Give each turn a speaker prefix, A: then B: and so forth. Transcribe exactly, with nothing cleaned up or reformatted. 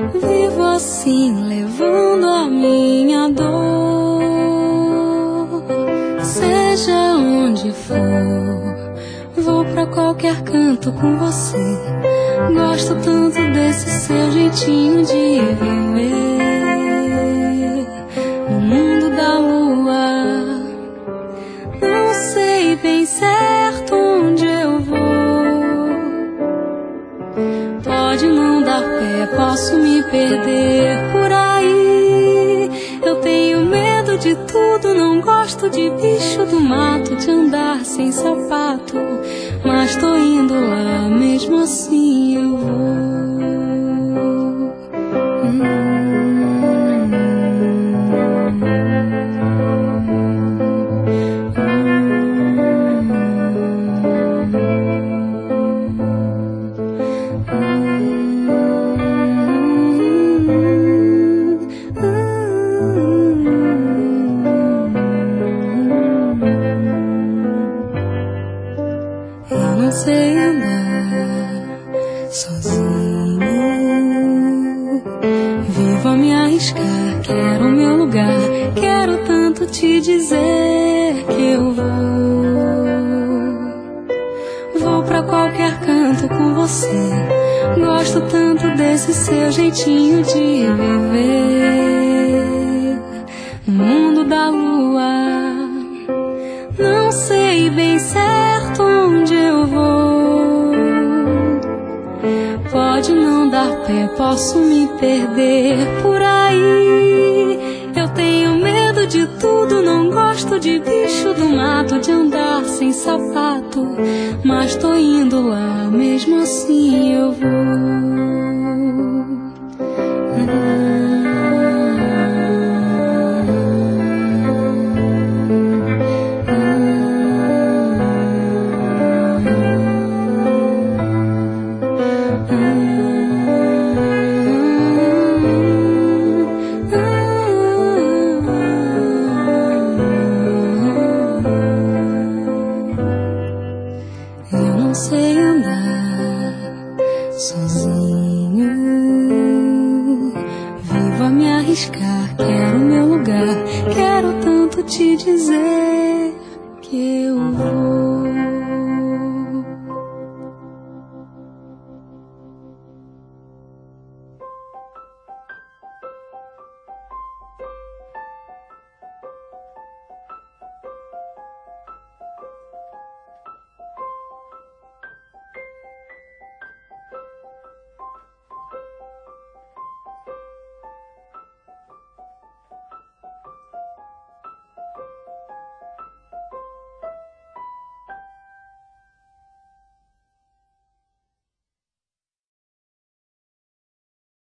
A: Vivo assim, levando a minha dor. Seja onde for, vou pra qualquer canto com você. Gosto tanto desse seu jeitinho de viver no mundo da lua. Não sei bem certo onde eu vou. Pode não dar pé, posso me perder por aí. Eu tenho medo de tudo, não gosto de bicho do mato, de andar sem sapato, mas tô indo lá, mesmo assim eu vou. Eu não sei andar sozinho, vivo a me arriscar, quero o meu lugar, quero tanto te dizer que eu vou. Vou pra qualquer canto com você, gosto tanto desse seu jeitinho de viver no mundo da lua. Não sei bem certo onde eu vou. Pode não dar pé, posso me perder por aí. Eu tenho medo de tudo, não gosto de bicho do mato, de andar sem sapato, mas tô indo lá, mesmo assim eu vou.